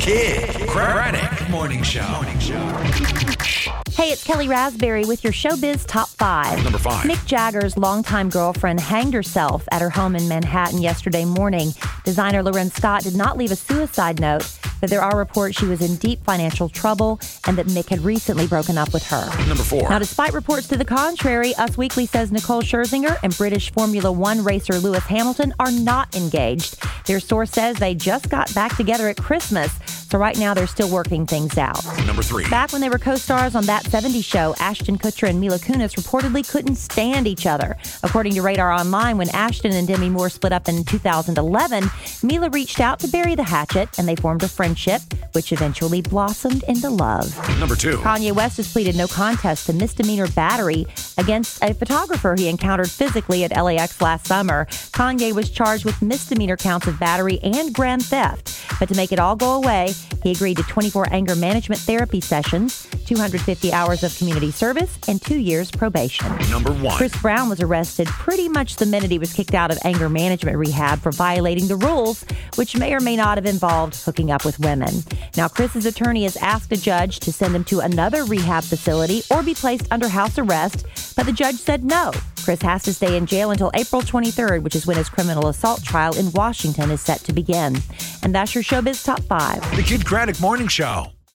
Kid Craddock Morning Show. Hey, it's Kelly Raspberry with your Showbiz Top 5. Number 5. Mick Jagger's longtime girlfriend hanged herself at her home in Manhattan yesterday morning. Designer Loren Scott did not leave a suicide note, but there are reports she was in deep financial trouble and that Mick had recently broken up with her. Number 4. Now, despite reports to the contrary, Us Weekly says Nicole Scherzinger and British Formula One racer Lewis Hamilton are not engaged. Their source says they just got back together at Christmas, so right now they're still working things out. Number 3. Back when they were co-stars on That 70s Show, Ashton Kutcher and Mila Kunis reportedly couldn't stand each other. According to Radar Online, when Ashton and Demi Moore split up in 2011, Mila reached out to bury the hatchet, and they formed a friendship, which eventually blossomed into love. Number 2. Kanye West has pleaded no contest to misdemeanor battery against a photographer he encountered physically at LAX last summer. Kanye was charged with misdemeanor counts of battery and grand theft. But to make it all go away, he agreed to 24 anger management therapy sessions, 250 hours of community service, and 2 years probation. Number 1. Chris Brown was arrested pretty much the minute he was kicked out of anger management rehab for violating the rules, which may or may not have involved hooking up with women. Now, Chris's attorney has asked a judge to send him to another rehab facility or be placed under house arrest, but the judge said no. Chris has to stay in jail until April 23rd, which is when his criminal assault trial in Washington is set to begin. And that's your Showbiz Top 5. The Kid Craddock Morning Show.